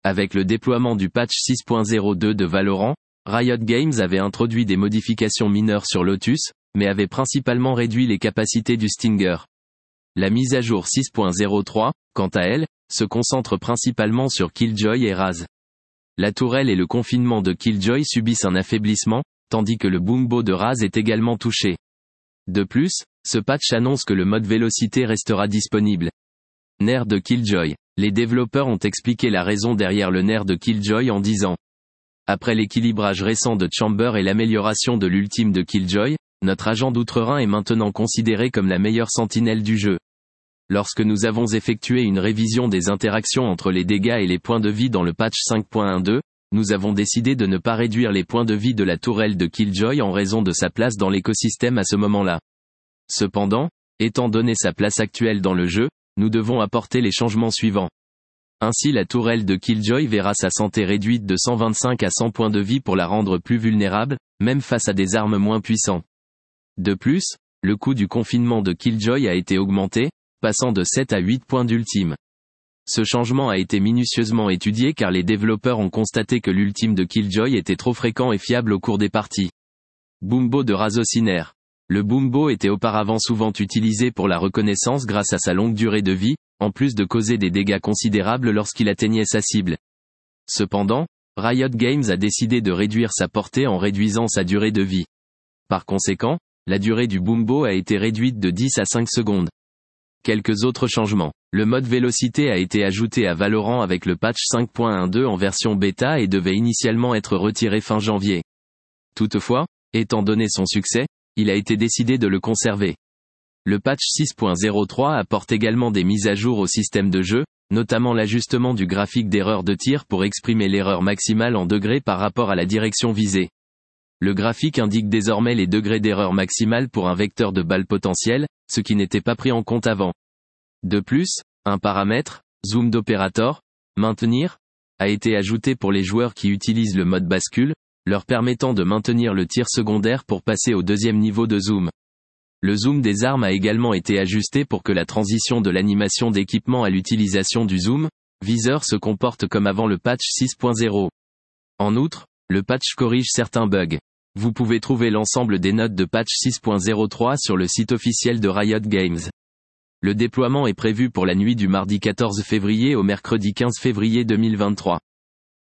Avec le déploiement du patch 6.02 de Valorant, Riot Games avait introduit des modifications mineures sur Lotus, mais avait principalement réduit les capacités du Stinger. La mise à jour 6.03, quant à elle, se concentre principalement sur Killjoy et Raz. La tourelle et le confinement de Killjoy subissent un affaiblissement, tandis que le Boombo de Raz est également touché. De plus, ce patch annonce que le mode vélocité restera disponible. Nerf de Killjoy. Les développeurs ont expliqué la raison derrière le nerf de Killjoy en disant: après l'équilibrage récent de Chamber et l'amélioration de l'ultime de Killjoy, notre agent d'outre-Rhin est maintenant considéré comme la meilleure sentinelle du jeu. Lorsque nous avons effectué une révision des interactions entre les dégâts et les points de vie dans le patch 5.12, nous avons décidé de ne pas réduire les points de vie de la tourelle de Killjoy en raison de sa place dans l'écosystème à ce moment-là. Cependant, étant donné sa place actuelle dans le jeu, nous devons apporter les changements suivants. Ainsi la tourelle de Killjoy verra sa santé réduite de 125 à 100 points de vie pour la rendre plus vulnérable, même face à des armes moins puissantes. De plus, le coût du confinement de Killjoy a été augmenté, passant de 7 à 8 points d'ultime. Ce changement a été minutieusement étudié car les développeurs ont constaté que l'ultime de Killjoy était trop fréquent et fiable au cours des parties. Boombo de Razocinaire. Le Boombo était auparavant souvent utilisé pour la reconnaissance grâce à sa longue durée de vie, en plus de causer des dégâts considérables lorsqu'il atteignait sa cible. Cependant, Riot Games a décidé de réduire sa portée en réduisant sa durée de vie. Par conséquent, la durée du Boombo a été réduite de 10 à 5 secondes. Quelques autres changements. Le mode vélocité a été ajouté à Valorant avec le patch 5.12 en version bêta et devait initialement être retiré fin janvier. Toutefois, étant donné son succès, il a été décidé de le conserver. Le patch 6.03 apporte également des mises à jour au système de jeu, notamment l'ajustement du graphique d'erreur de tir pour exprimer l'erreur maximale en degrés par rapport à la direction visée. Le graphique indique désormais les degrés d'erreur maximale pour un vecteur de balle potentiel, ce qui n'était pas pris en compte avant. De plus, un paramètre, zoom d'opérateur, maintenir, a été ajouté pour les joueurs qui utilisent le mode bascule, leur permettant de maintenir le tir secondaire pour passer au deuxième niveau de zoom. Le zoom des armes a également été ajusté pour que la transition de l'animation d'équipement à l'utilisation du zoom, viseur se comporte comme avant le patch 6.0. En outre, le patch corrige certains bugs. Vous pouvez trouver l'ensemble des notes de patch 6.03 sur le site officiel de Riot Games. Le déploiement est prévu pour la nuit du mardi 14 février au mercredi 15 février 2023.